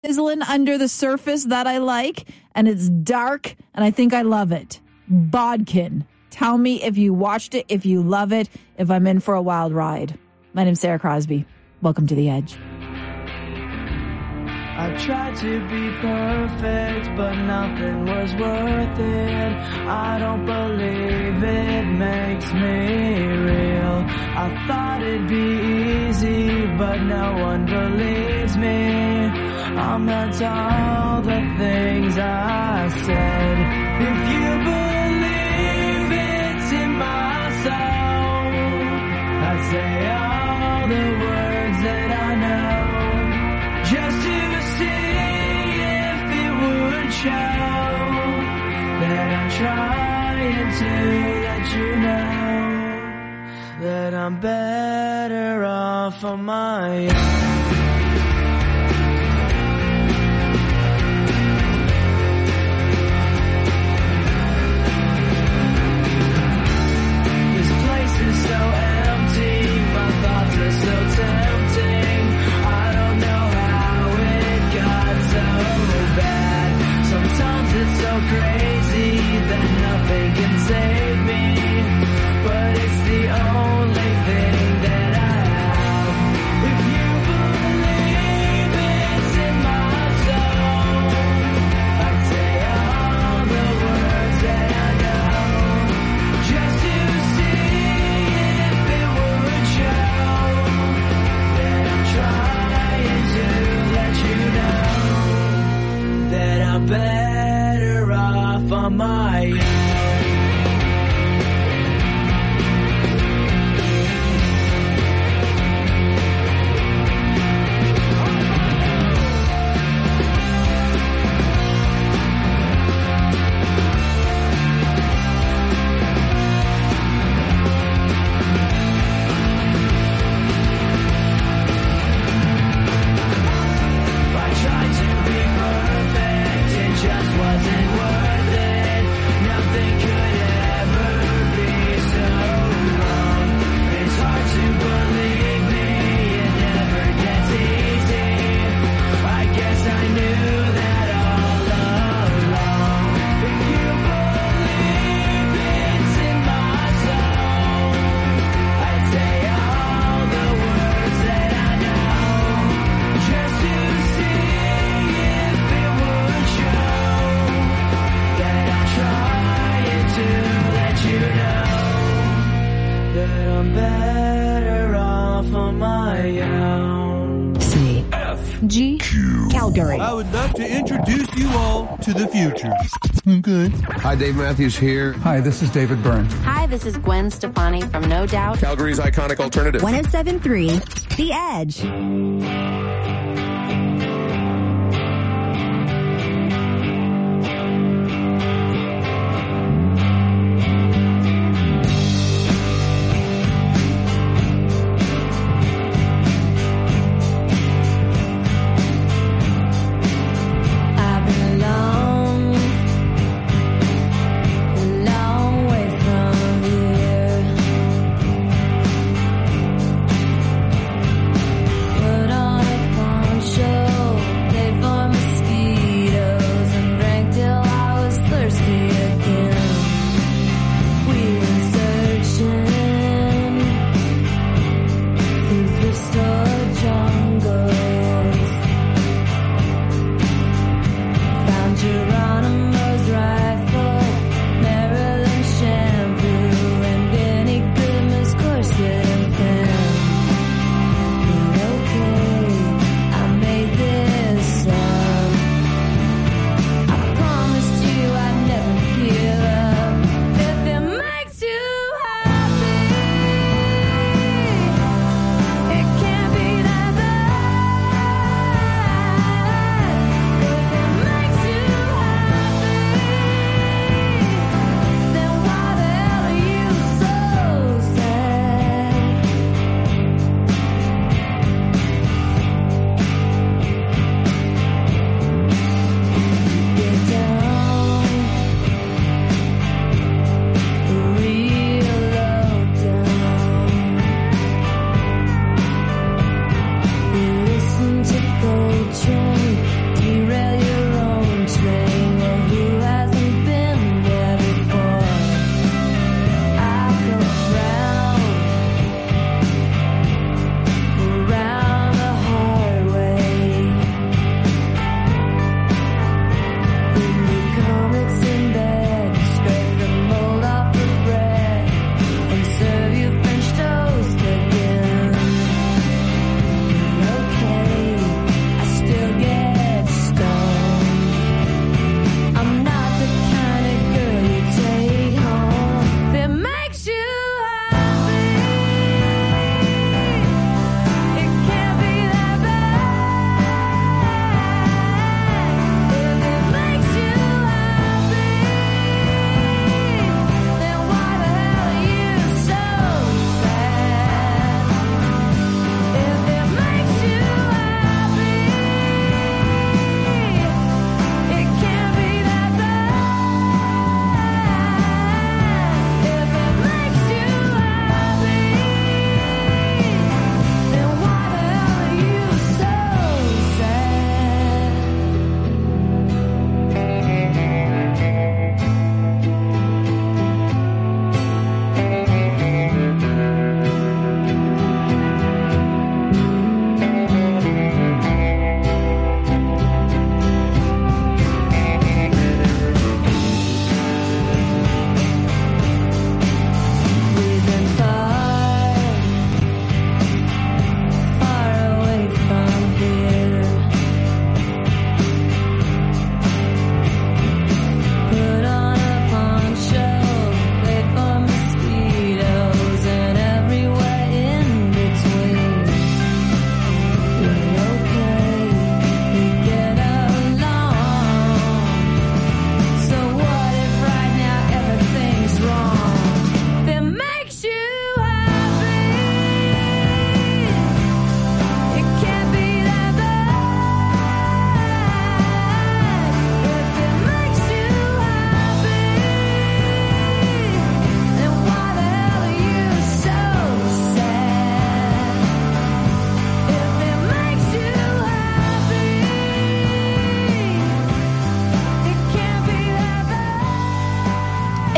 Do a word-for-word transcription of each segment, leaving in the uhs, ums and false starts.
sizzling under the surface that I like, and it's dark, and I think I love it. Bodkin. Tell me if you watched it, if you love it, if I'm in for a wild ride. My name's Sarah Crosby. Welcome to The Edge. I tried to be perfect, but nothing was worth it. I don't believe it makes me real. I thought it'd be easy, but no one believes me. I'm not to all the things I said. If you believe it's in my soul, I'd say all the words that I know, just to see if it would show that I'm trying to let you know that I'm better off on my own. Is so empty, my thoughts are so tempting. I don't know how it got so bad. Sometimes it's so crazy that nothing can save me, but it's the only thing that I have. If you believe it's in my soul, I'd say all the words that I know, just to see I'm better off on my own. G. Calgary. I would like to introduce you all to the future. Good. Hi, Dave Matthews here. Hi, this is David Byrne. Hi, this is Gwen Stefani from No Doubt. Calgary's iconic alternative. one oh seven point three, The Edge. Put on a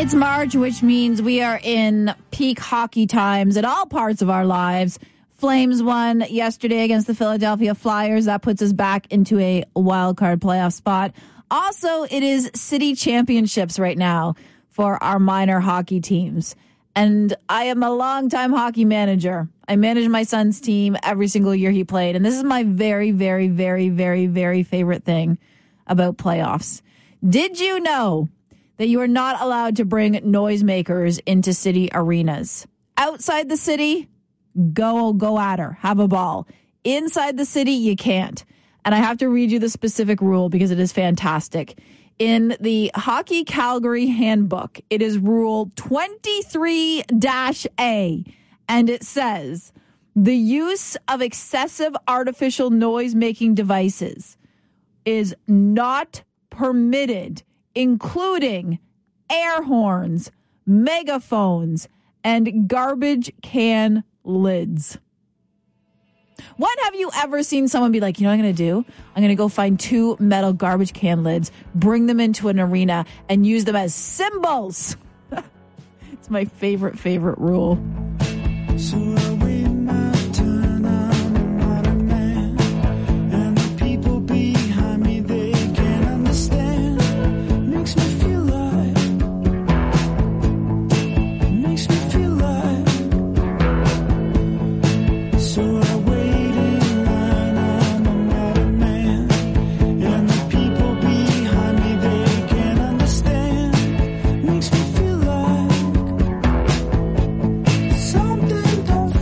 It's March, which means we are in peak hockey times at all parts of our lives. Flames won yesterday against the Philadelphia Flyers. That puts us back into a wild card playoff spot. Also, it is city championships right now for our minor hockey teams. And I am a longtime hockey manager. I manage my son's team every single year he played. And this is my very, very, very, very, very favorite thing about playoffs. Did you know that you are not allowed to bring noisemakers into city arenas? Outside the city, go, go at her. Have a ball. Inside the city, you can't. And I have to read you the specific rule because it is fantastic. In the Hockey Calgary Handbook, it is Rule twenty-three A, and it says, the use of excessive artificial noise-making devices is not permitted, including air horns, megaphones, and garbage can lids. When have you ever seen someone be like, you know what I'm going to do? I'm going to go find two metal garbage can lids, bring them into an arena, and use them as symbols. It's my favorite, favorite rule. So I wait my turn, I'm a modern man, and the people behind me, they can't understand. Makes me feel like, makes me feel like. So I wait in line, I'm a modern man, and the people behind me, they can't understand. Makes me feel like something don't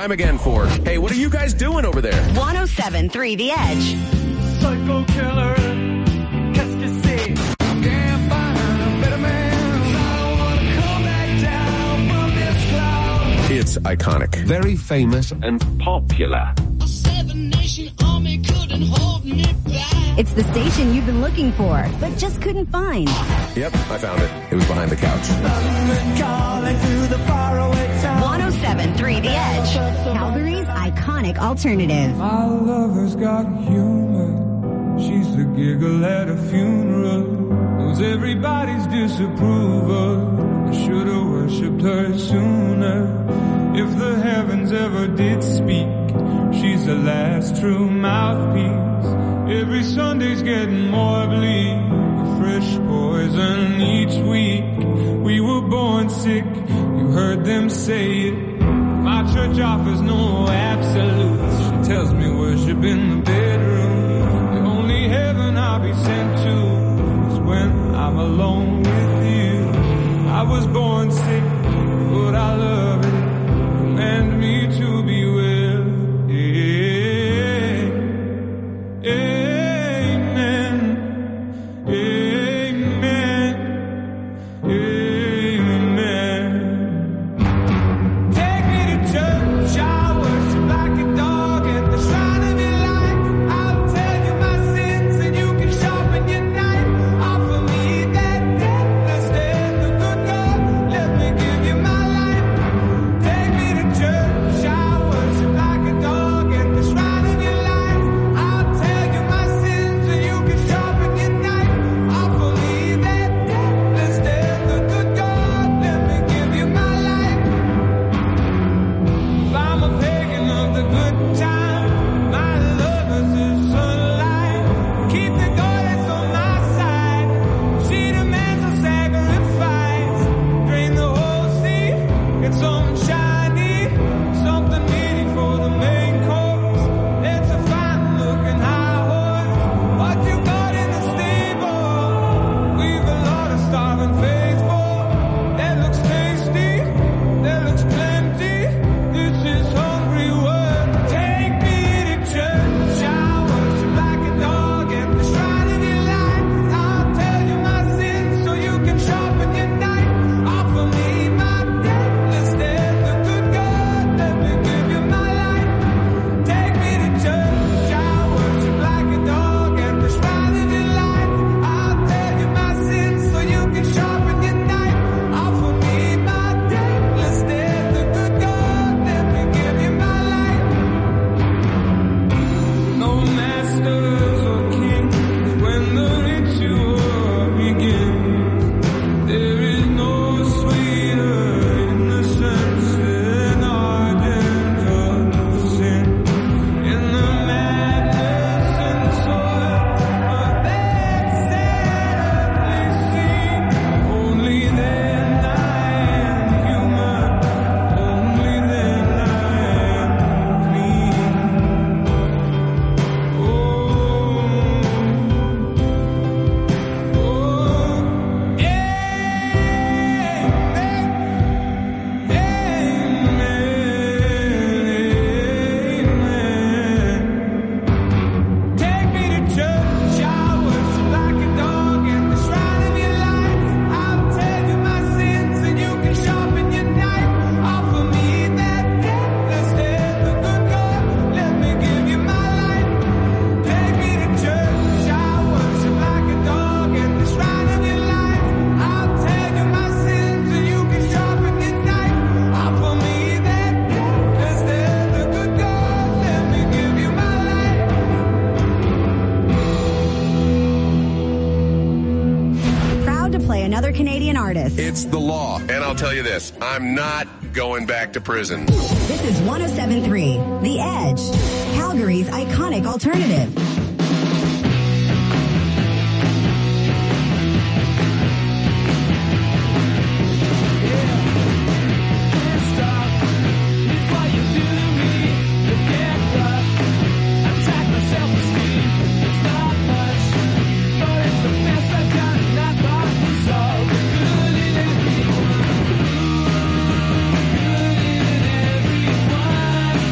time again for, hey, what are you guys doing over there? one oh seven point three The Edge. Psycho killer, qu'est-ce que c'est? Can't find a better man. I don't wanna come back down from this cloud. It's iconic. Very famous and popular. A seven-nation army couldn't hold me back. It's the station you've been looking for, but just couldn't find. Yep, I found it. It was behind the couch. Calling to the faraway town. one oh seven point three The Edge. Calgary's iconic alternative. My lover's got humor. She's the giggle at a funeral. Knows everybody's disapproval. I should have worshipped her sooner. If the heavens ever did speak, she's the last true mouthpiece. Every Sunday's getting more bleak. Fresh poison each week. We were born sick. You heard them say it. My church offers no absolutes. She tells me worship in the bedroom. The only heaven I'll be sent to is when I'm alone with you. I was born sick, but I love it. Command me to be well. Yeah. Amen. Amen. Amen. Take me to church. I worship like a dog at the shrine of your light. I'll tell you my sins and you can sharpen your knife. Offer me that deathless death, the good God. Let me give you my life. Take me to church. I worship like a dog at the shrine of your light. I'll tell you my sins and you can sharpen your knife. Offer me that deathless death, the good God. Let me give you my life. If I'm a pagan of the good time, my lover's is sunlight. Keep the goddess on my side. She demands a sacrifice. Drain the whole sea, get something shiny, something meaty for the main course. It's a fine looking high horse. What you got in the stable? We've a lot of starving faithful. That looks tasty, that looks plenty. This is hungry work. Take me to church. I worship like a dog at the shrine of your light. I'll tell you my sins so you can sharpen your knife. Offer me my deathless death, the good God. Let me give you my life. Take me to church. I worship like a dog at the shrine of your light. I'll tell you my sins so you can sharpen your knife. Offer me my deathless death, the good God. Let me give you my life. No masters or kings when the ritual begins. There is no sweeter innocence than ardent of sin. In the madness and soil of that sad earthly scene, only then I am human. Only then I am clean. Oh, oh, amen. Take me to church. I worship like a dog at the shrine of your light. I'll tell you my sins and you can sharpen your knife. Offer me that deathless death, the good God. Let me give you my life. Take me to church. I worship like a dog at the shrine of your light. I'll tell you my sins and you can sharpen your knife. Offer me that deathless death, the good God. Let me give you my life. Proud to play another Canadian artist. It's the law. And I'll tell you this, I'm not going back to prison. This is one oh seven point three The Edge. Calgary's iconic alternative. Can't stop. It's what you do to me. You get rough. Attack my self-esteem. It's not much, but it's the best I've got. And I thought it was all good in everyone. Good in everyone.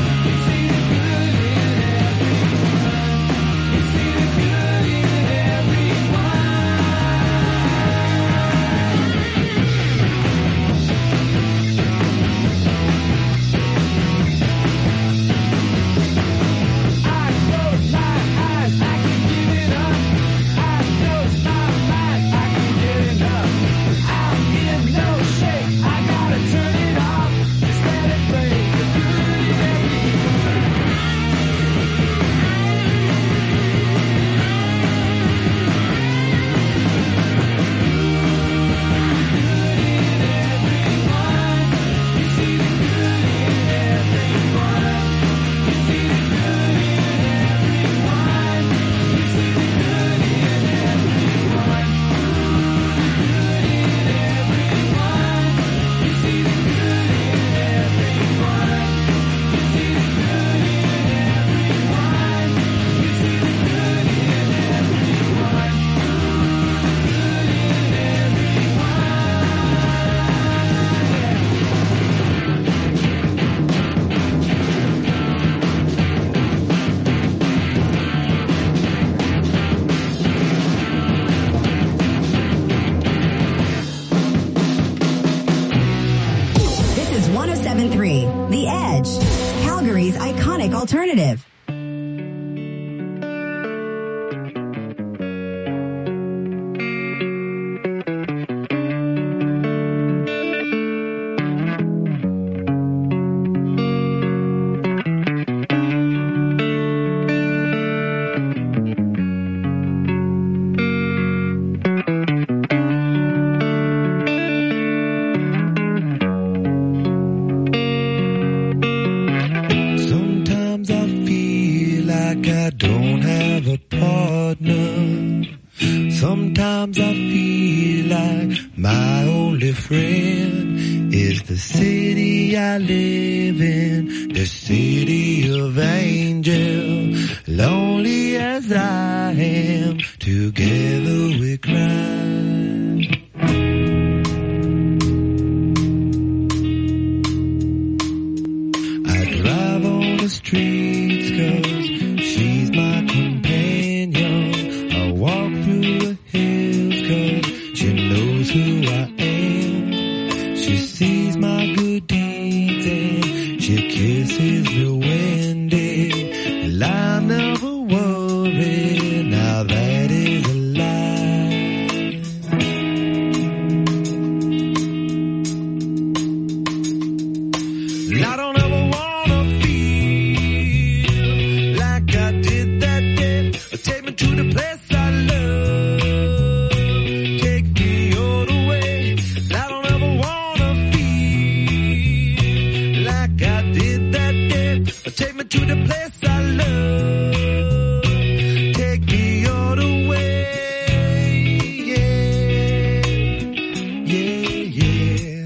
iconic alternative. Sometimes I feel like my only friend is the city I live in, the city of angels. Lonely as I am, together we cry. I drive on the streets 'cause she's my companion. I walk through the hills 'cause she knows who I am. She sees my good deeds and she kisses me when day. And I never worry, now that is a lie. And I don't ever wanna feel like I did that day. Take me to the place I love. Take me all the way. And I don't ever wanna feel like I did that day. Take me to the place I love. Take me all the way. Yeah, yeah, yeah.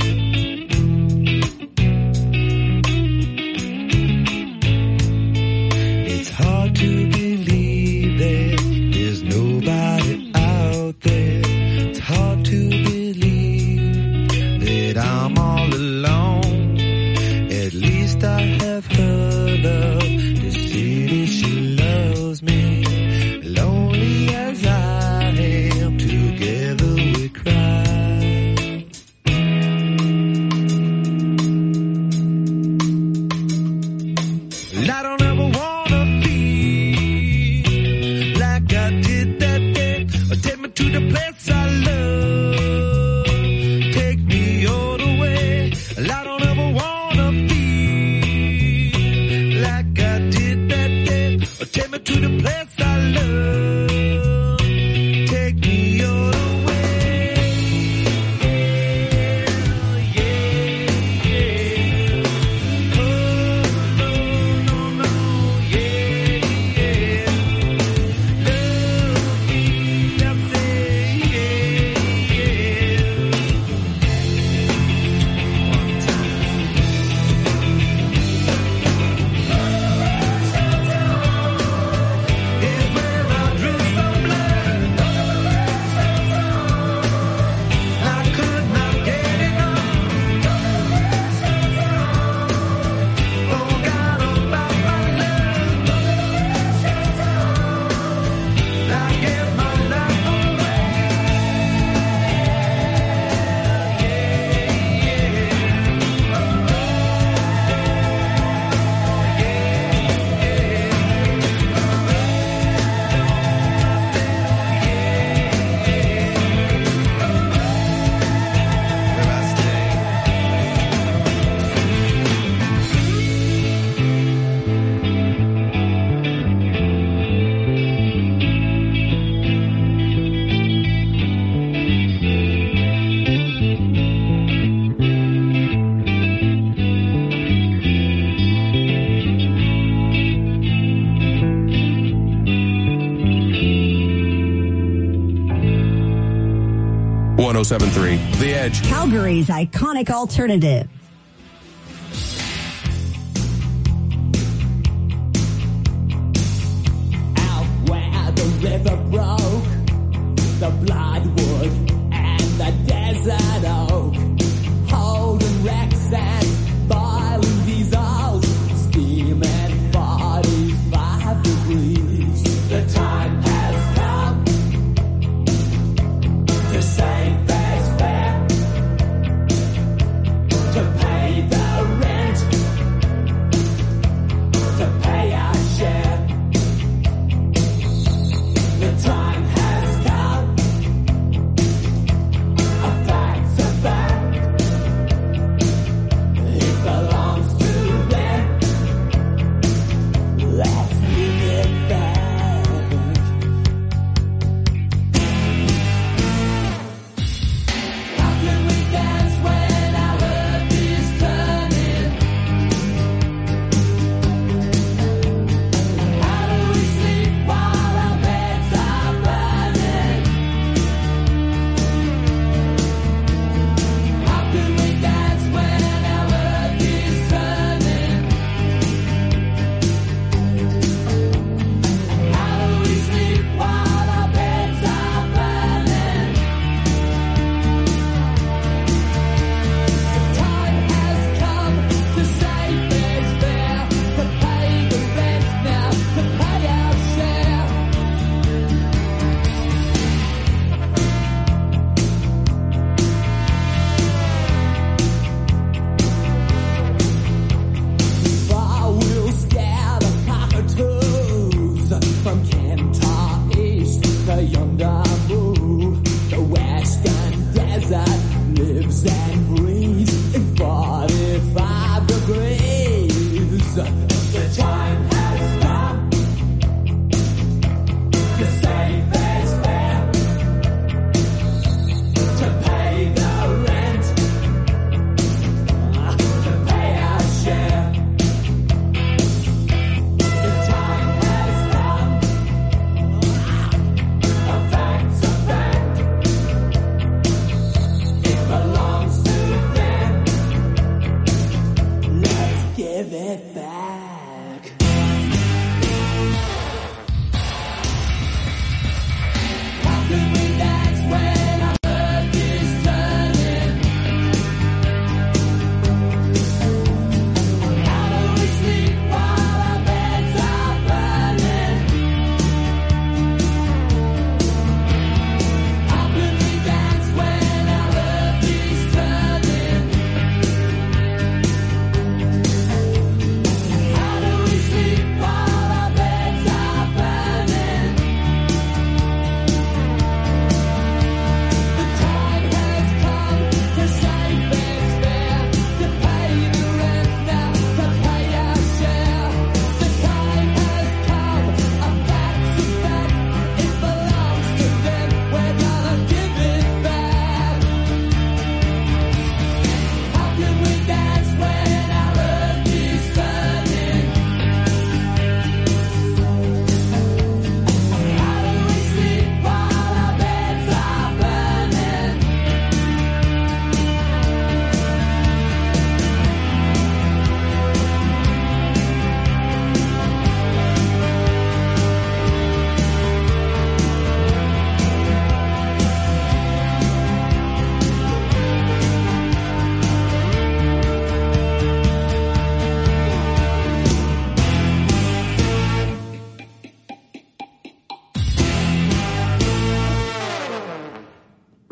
It's hard to believe that there's nobody out there. It's hard to believe that I'm all alone. At least I have her love. The city, she loves me. Lonely as I am, together we cry. And I don't ever wanna feel like I did that day. Take me to the place I love. Take me all the way. And I don't ever wanna feel like I did that day. Take me to the place I love. Take me all the way. Yeah, yeah. Oh, no, no, no. Yeah, yeah. Love me, I say, yeah, yeah. One time. Is where I drew some blood. I could not get enough. Forgot about my love. I gave my life away. Where I stay. one oh seven point three The Edge. Calgary's iconic alternative. Out where the river broke, the bloodwood and the desert oak, holding wrecks and boiling diesels, steaming forty-five degrees. The time has come to save face fair, to pay the rent,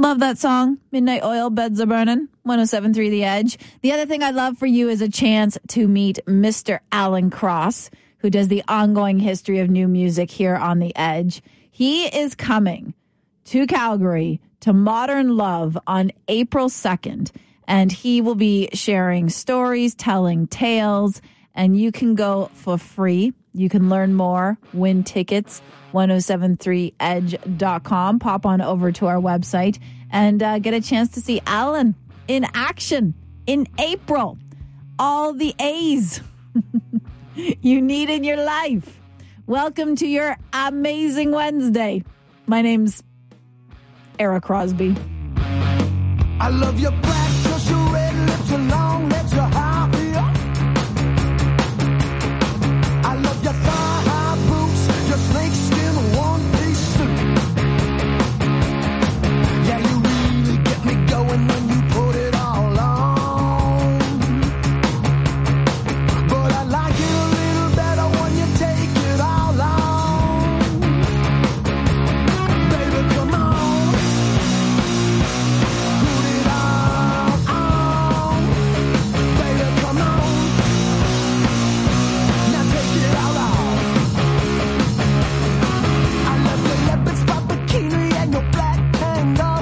Love that song. Midnight Oil, Beds Are Burning. one oh seven point three The Edge. The other thing I'd love for you is a chance to meet Mister Alan Cross, who does the ongoing history of new music here on The Edge. He is coming to Calgary to Modern Love on April second, and he will be sharing stories, telling tales, and you can go for free. You can learn more, win tickets, ten seventy-three edge dot com. Pop on over to our website and uh, get a chance to see Alan in action in April. All the A's you need in your life. Welcome to your amazing Wednesday. My name's Era Crosby. I love your black, cause your red lips are long, legs are high. I love your thigh-high boots, your snakeskin one-piece suit. Yeah, you really get me going when you put it all on. But I like it a little better when you take it all on. Baby, come on. Put it all on. Baby, come on. Now take it all off. I love your leopard spot bikini and your black tango.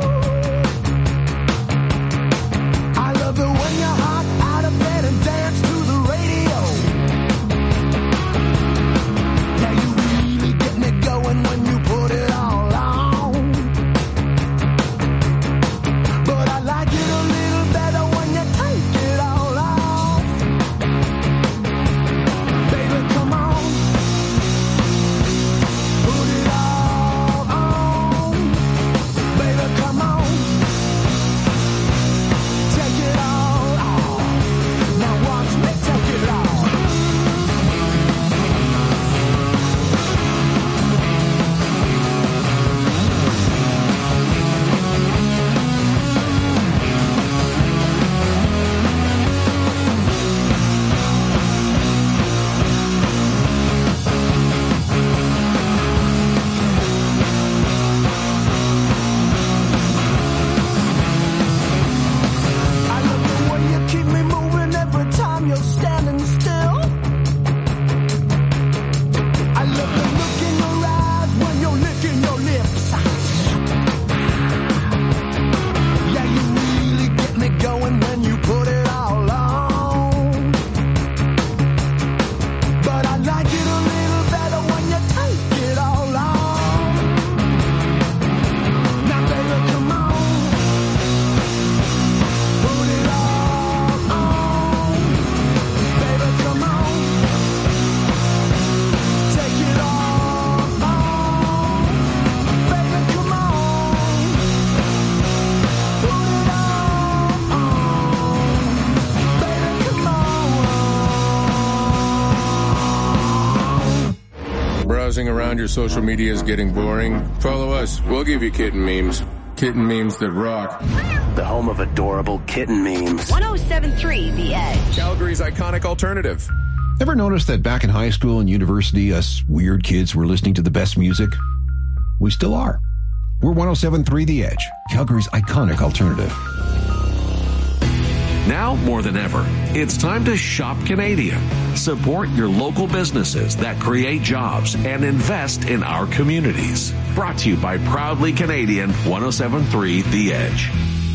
I love it when you're hot out of bed and dance to the radio. Yeah, you really get me going when you put it all on. But I like it a little better when you take it all off. Baby, come on. Put it all on. Baby, come on. Take it all off. Now watch me take it off. I love the way you keep me moving every time you're standing still. I love the look in your eyes when you're licking your lips. Yeah, you really get me going when you put it all on. But I like it a little better when you take it all off. Now, baby, come on. Put it all on. Baby, come on. Take it all on. Baby, come on. Put it all on. Baby, come on. Browsing around your social media is getting boring? Follow us. We'll give you kitten memes. Kitten memes that rock. The home of adorable kitten memes. ten seventy-three The Edge. Calgary's iconic alternative. Ever notice that back in high school and university, us weird kids were listening to the best music? We still are. We're ten seventy-three The Edge, Calgary's iconic alternative. Now more than ever, it's time to shop Canadian. Support your local businesses that create jobs and invest in our communities. Brought to you by Proudly Canadian, ten seventy-three The Edge.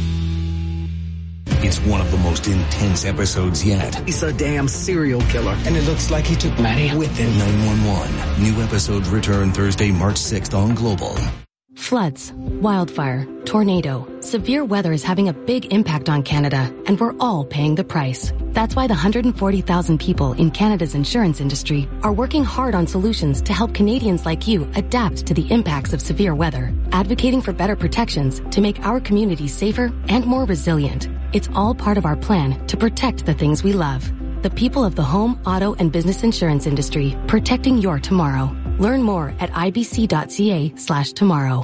It's one of the most intense episodes yet. He's a damn serial killer. And it looks like he took Maddie with him. nine one one. New episodes return Thursday, March sixth on Global. Floods, wildfire, tornado, severe weather is having a big impact on Canada, and we're all paying the price. That's why the one hundred forty thousand people in Canada's insurance industry are working hard on solutions to help Canadians like you adapt to the impacts of severe weather, advocating for better protections to make our communities safer and more resilient. It's all part of our plan to protect the things we love. The people of the home, auto, and business insurance industry, protecting your tomorrow. Learn more at ibc.ca slash tomorrow.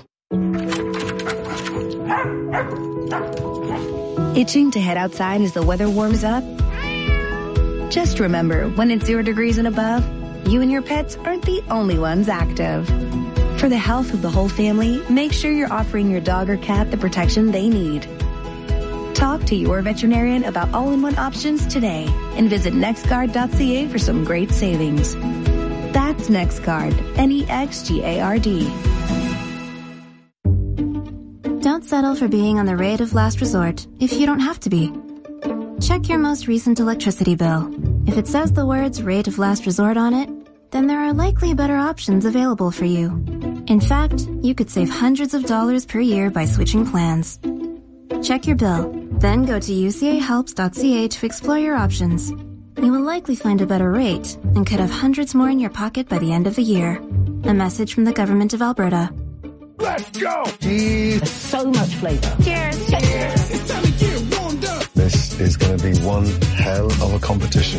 Itching to head outside as the weather warms up? Just remember, when it's zero degrees and above, you and your pets aren't the only ones active. For the health of the whole family, make sure you're offering your dog or cat the protection they need. Talk to your veterinarian about all-in-one options today and visit nextguard dot c a for some great savings. That's NextGuard, N E X G A R D. Don't settle for being on the rate of last resort if you don't have to be. Check your most recent electricity bill. If it says the words rate of last resort on it, then there are likely better options available for you. In fact, you could save hundreds of dollars per year by switching plans. Check your bill, then go to u c a helps dot c a to explore your options. You will likely find a better rate and could have hundreds more in your pocket by the end of the year. A message from the Government of Alberta. Let's go! Cheers! So much flavor. Cheers! Cheers! It's time to get warmed up! This is going to be one hell of a competition.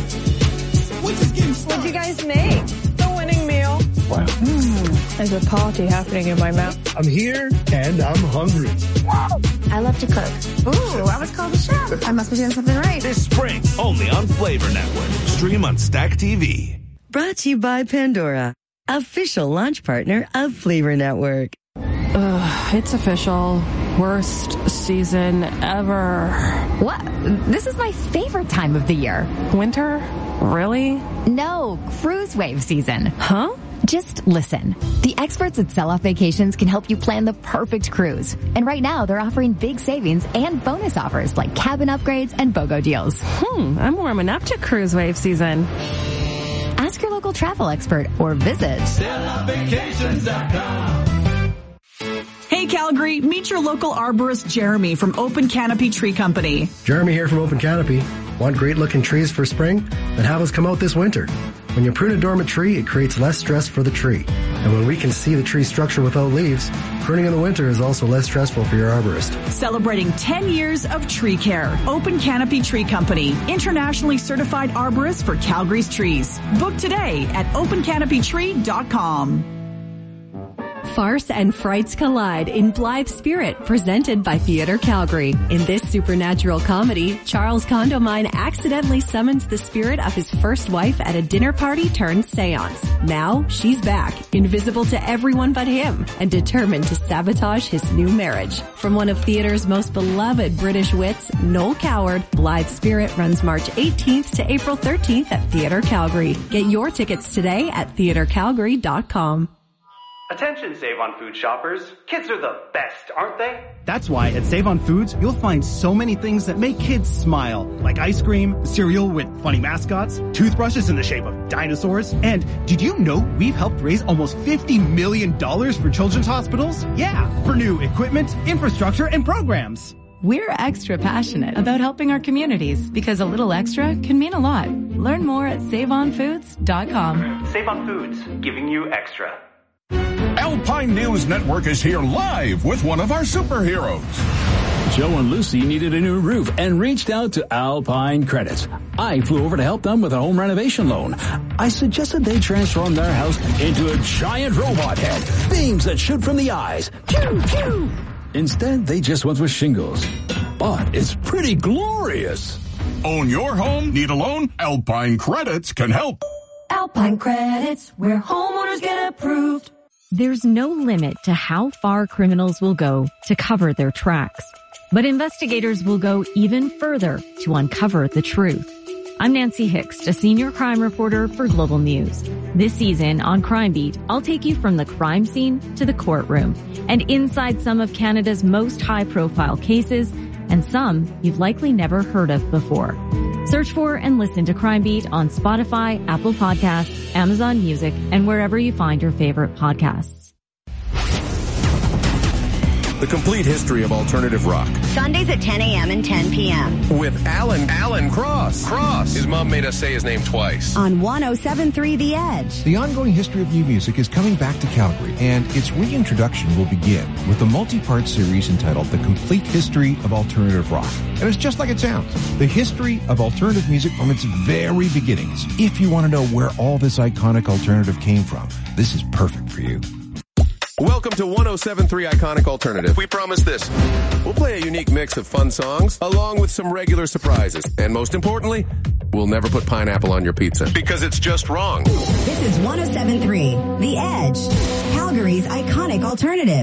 What'd you guys make? The winning meal. Wow. Mm, there's a party happening in my mouth. I'm here and I'm hungry. Wow. I love to cook. Ooh, I was called a chef. I must be doing something right. This spring, only on Flavor Network. Stream on Stack T V. Brought to you by Pandora, official launch partner of Flavor Network. Ugh, it's official. Worst season ever. What? This is my favorite time of the year. Winter? Really? No, cruise wave season. Huh? Just listen. The experts at Sell Off Vacations can help you plan the perfect cruise. And right now, they're offering big savings and bonus offers like cabin upgrades and BOGO deals. Hmm, I'm warming up to cruise wave season. Ask your local travel expert or visit sell off vacations dot com. Hey Calgary, meet your local arborist Jeremy from Open Canopy Tree Company. Jeremy here from Open Canopy. Want great looking trees for spring? Then have us come out this winter. When you prune a dormant tree, it creates less stress for the tree. And when we can see the tree structure without leaves, pruning in the winter is also less stressful for your arborist. Celebrating ten years of tree care. Open Canopy Tree Company, internationally certified arborist for Calgary's trees. Book today at open canopy tree dot com. Farce and frights collide in Blythe Spirit, presented by Theatre Calgary. In this supernatural comedy, Charles Condomine accidentally summons the spirit of his first wife at a dinner party turned seance. Now, she's back, invisible to everyone but him, and determined to sabotage his new marriage. From one of theatre's most beloved British wits, Noel Coward, Blythe Spirit runs March eighteenth to April thirteenth at Theatre Calgary. Get your tickets today at theatre calgary dot com. Attention Save On Food shoppers. Kids are the best, aren't they? That's why at Save On Foods, you'll find so many things that make kids smile, like ice cream, cereal with funny mascots, toothbrushes in the shape of dinosaurs. And did you know we've helped raise almost fifty million dollars for children's hospitals? Yeah, for new equipment, infrastructure, and programs. We're extra passionate about helping our communities because a little extra can mean a lot. Learn more at save on foods dot com. Save On Foods, giving you extra. Alpine News Network is here live with one of our superheroes. Joe and Lucy needed a new roof and reached out to Alpine Credits. I flew over to help them with a home renovation loan. I suggested they transform their house into a giant robot head, beams that shoot from the eyes. Pew, pew. Instead, they just went with shingles. But it's pretty glorious. Own your home? Need a loan? Alpine Credits can help. Alpine Credits, where homeowners get approved. There's no limit to how far criminals will go to cover their tracks. But investigators will go even further to uncover the truth. I'm Nancy Hicks, a senior crime reporter for Global News. This season on Crime Beat, I'll take you from the crime scene to the courtroom and inside some of Canada's most high-profile cases and some you've likely never heard of before. Search for and listen to Crime Beat on Spotify, Apple Podcasts, Amazon Music, and wherever you find your favorite podcasts. The complete history of alternative rock. Sundays at ten a.m. and ten p.m. With Alan, Alan Cross. Cross. His mom made us say his name twice. On one oh seven point three The Edge. The ongoing history of new music is coming back to Calgary, and its reintroduction will begin with a multi-part series entitled The Complete History of Alternative Rock. And it's just like it sounds. The history of alternative music from its very beginnings. If you want to know where all this iconic alternative came from, this is perfect for you. Welcome to one oh seven point three Iconic Alternative. We promise this. We'll play a unique mix of fun songs along with some regular surprises. And most importantly, we'll never put pineapple on your pizza. Because it's just wrong. This is one oh seven point three, The Edge, Calgary's iconic alternative.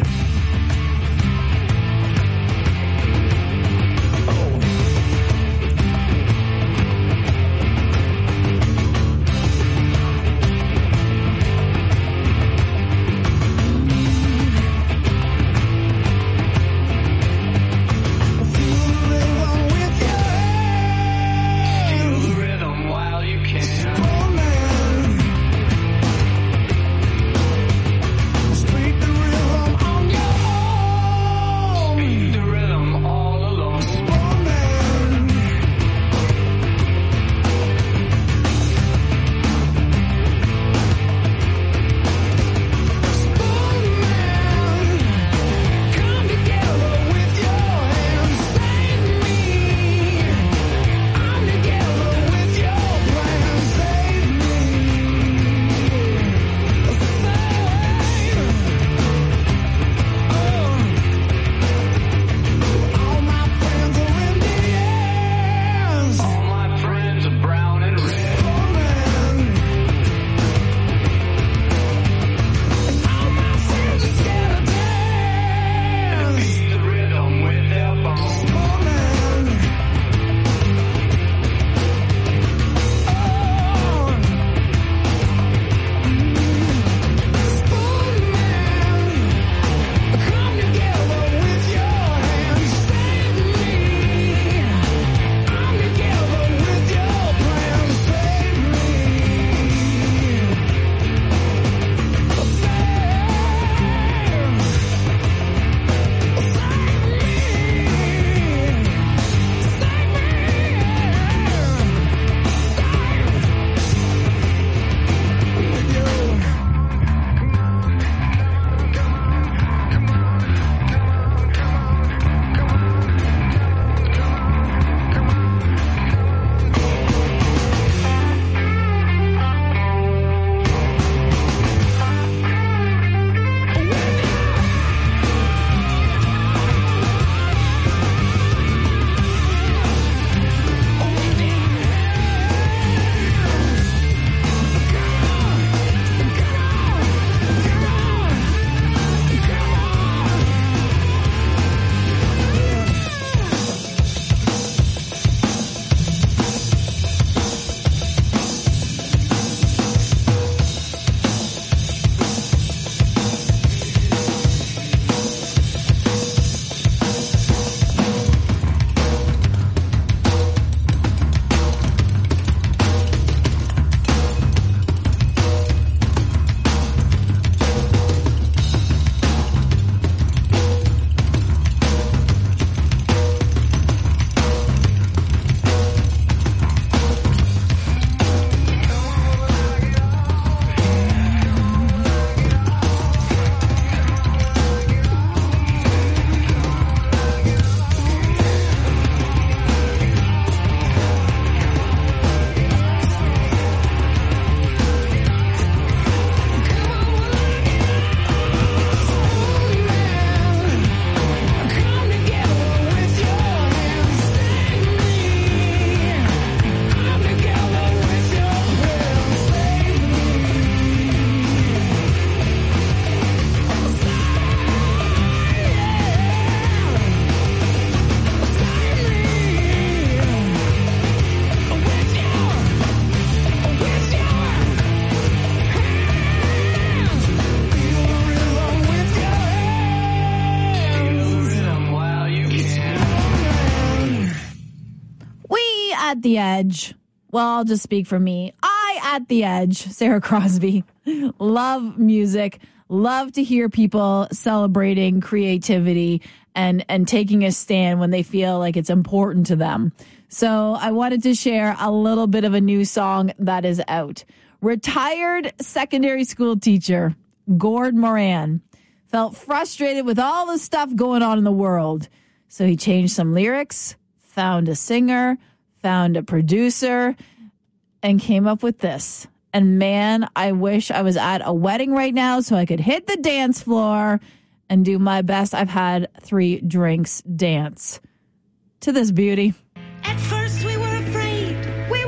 at the Edge, well, I'll just speak for me. I at the Edge, Sarah Crosby, love music, love to hear people celebrating creativity and, and taking a stand when they feel like it's important to them. So I wanted to share a little bit of a new song that is out. Retired secondary school teacher Gord Moran felt frustrated with all the stuff going on in the world. So he changed some lyrics, found a singer, found a producer, and came up with this. And man, I wish I was at a wedding right now so I could hit the dance floor and do my best I've had three drinks dance to this beauty. At first we were afraid, we were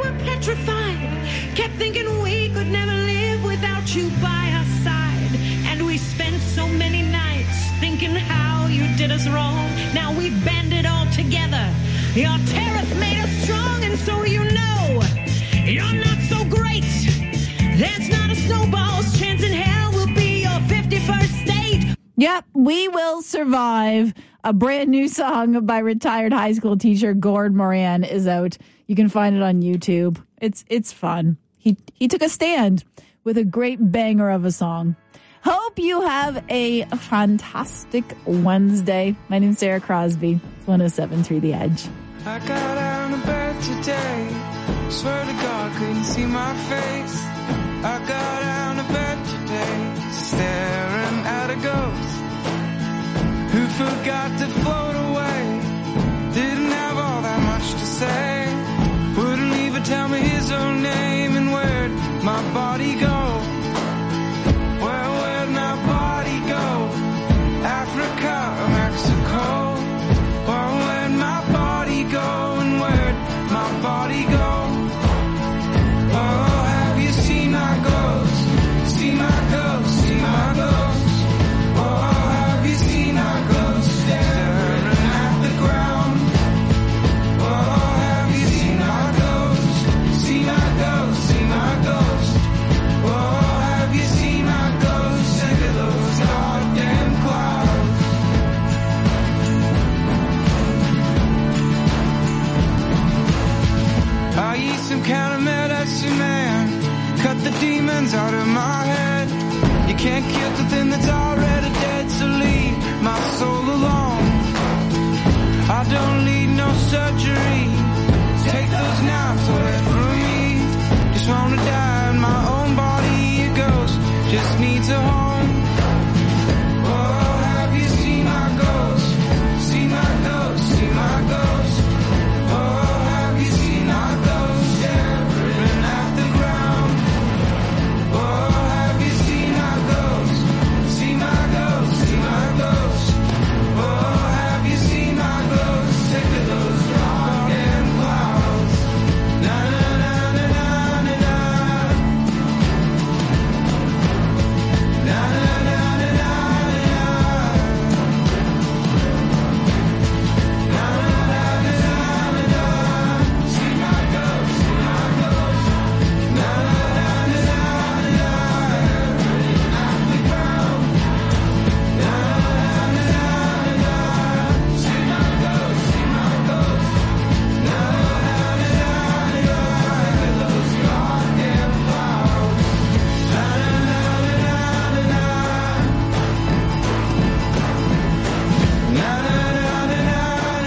petrified. Kept thinking we could never live without you by our side. And we spent so many nights thinking how you did us wrong. Now we've banded all together. Your tariff made us strong, and so you know you're not so great. That's not a snowball's chance in hell. Will be your fifty-first state. Yep, We Will Survive, a brand new song by retired high school teacher Gord Moran is out. You can find it on YouTube. It's it's fun. He he took a stand with a great banger of a song. Hope you have a fantastic Wednesday. My name's Sarah Crosby. It's one oh seven point three The Edge. I got out of bed today. Swear to God, couldn't see my face. I got out of bed today, staring at a ghost who forgot to float away. Didn't have all that much to say. Wouldn't even tell me his own name. And where'd my body go? Well, where'd my body go? Africa or Mexico? Well, where'd my body go? And where'd my body go? Oh, have you seen my ghost? See my ghost, see my ghost. Oh, have you seen my ghost staring at the ground? Oh, have you seen my ghost? See my ghost, see my ghost. Oh, have you seen my ghost? Sick of those goddamn clouds. I eat some kind of medicine, man. Cut the demons out of my head. You can't kill the thing that's already dead, so leave my soul alone. I don't need no surgery. Take those knives away from me. Just wanna die in my own body. A ghost just needs a home. Oh, have you seen my ghost? See my ghost, see my ghost. Oh, have you seen my ghost staring at the ground? Oh, have you seen my ghost? See my ghost, see my ghost. Oh, have you seen my ghost? Sick of those goddamn clouds. Na na na na na na na. Na na na na na na. Na na na na na na. See my ghost, see my ghost. Na na na na na na. At the ground. Na na na na na. See my ghost, see my ghost. Na na na na na. Those goddamn clouds. Na na na na na na. Na na na na na na.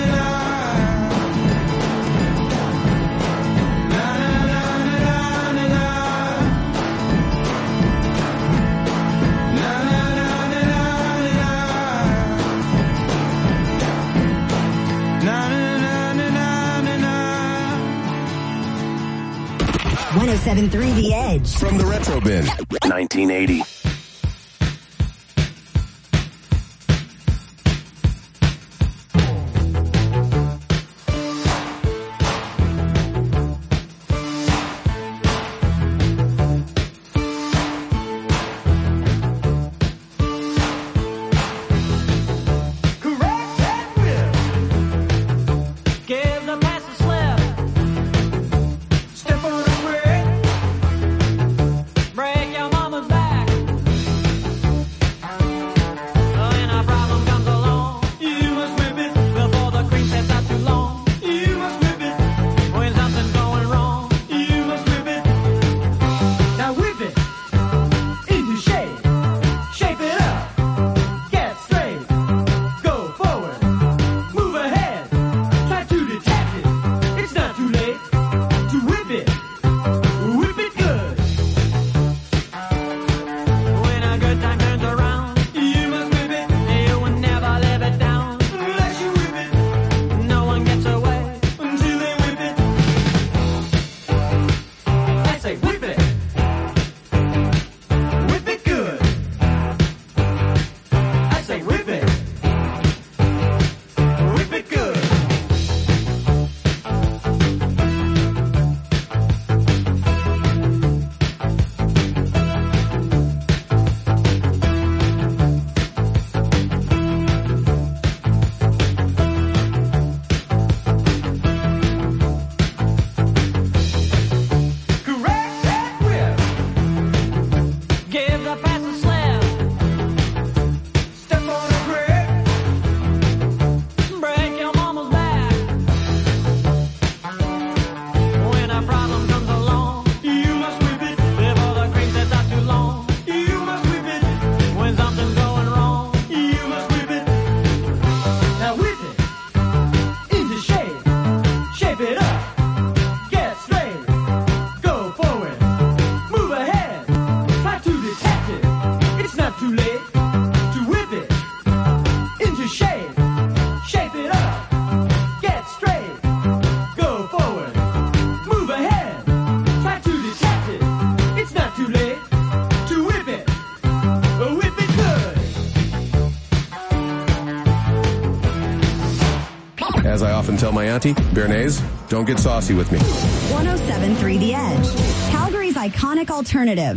Na na na na na na. Na na na na na na. Na na na na na na. one oh seven point three The Edge. From the Retro Bin. nineteen eighty. Give the pass a slip. Step on the brick. Break your mama's back. As I often tell my auntie, Bernays, don't get saucy with me. one oh seven point three The Edge, Calgary's iconic alternative.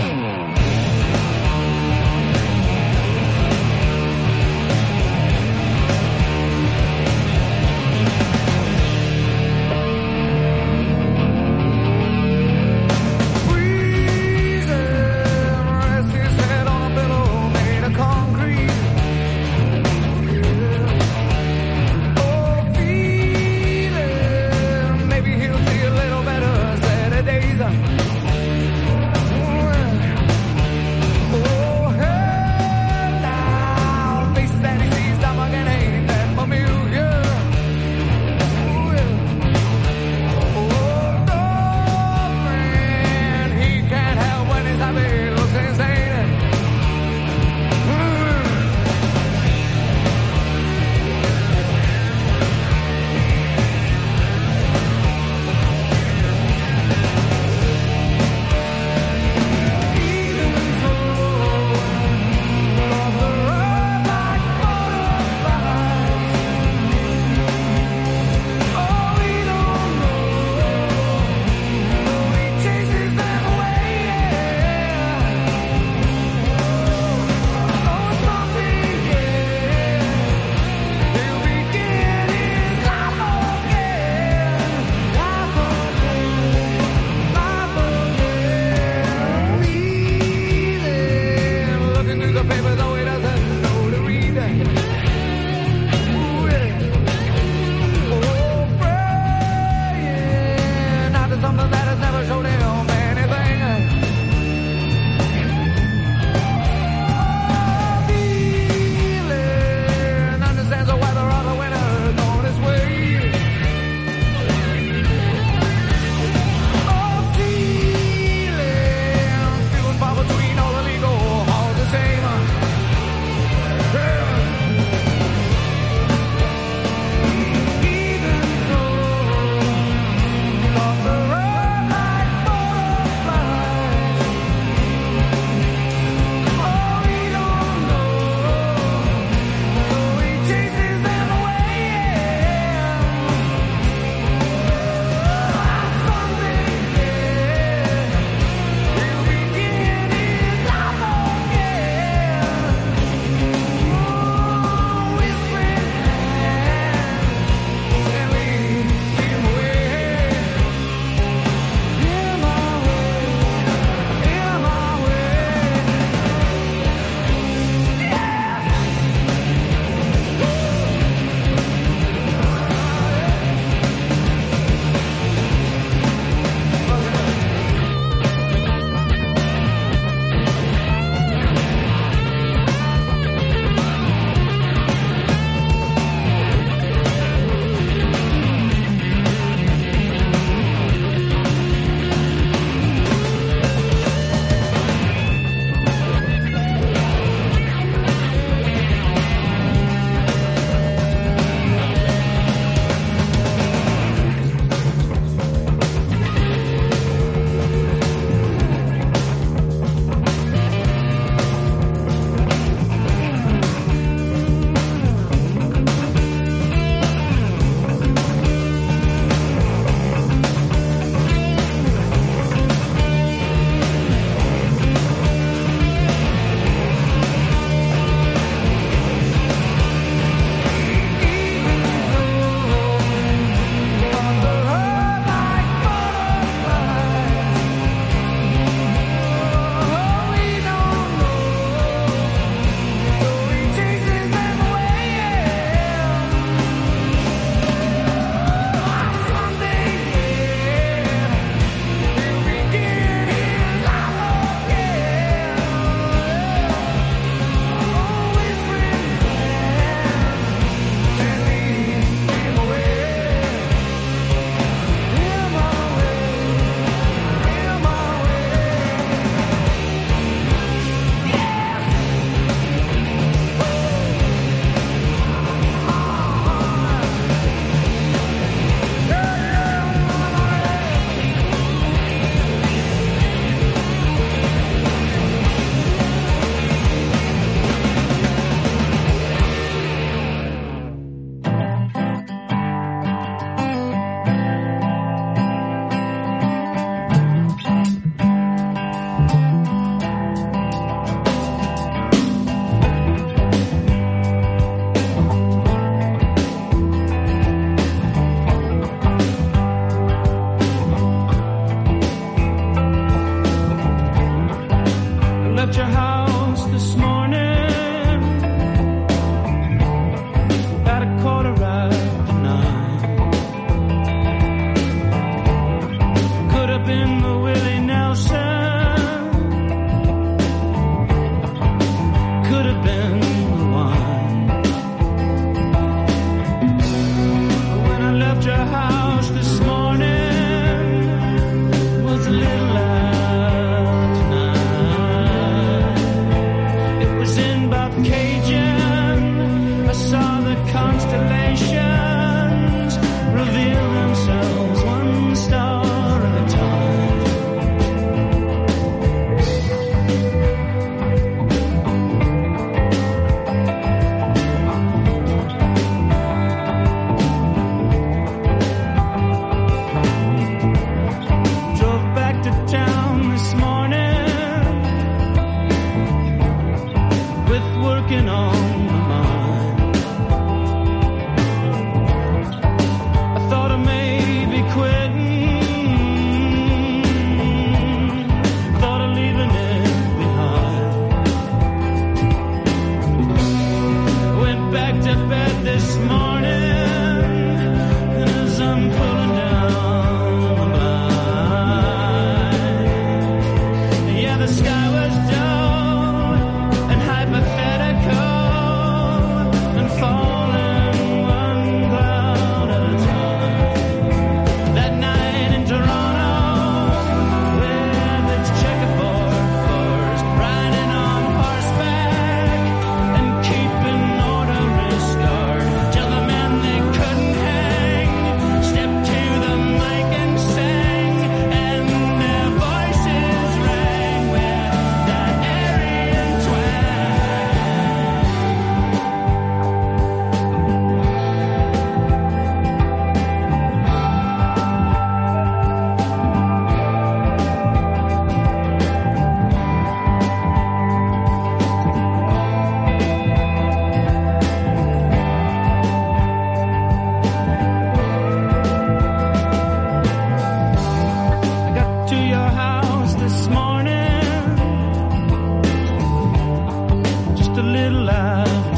left your house this morning at a quarter after nine. Could have been the Willie Nelson, could have been the wine. When I left your house this morning was a little Cajun, I saw the constellations reveal themselves one star at a time. Drove back to town this morning with working on my mind. I thought I may be quitting, thought of leaving it behind. Went back to bed this morning, and as I'm pulling down the blind, yeah, the sky was dull and hypothetical and falling one cloud at a time. That night in Toronto, with its checkerboard floors, riding on horseback and keeping order is guard, till the men they couldn't hang stepped to the mic and sang, and their voices rang with that Aryan I got to your house this morning just a little after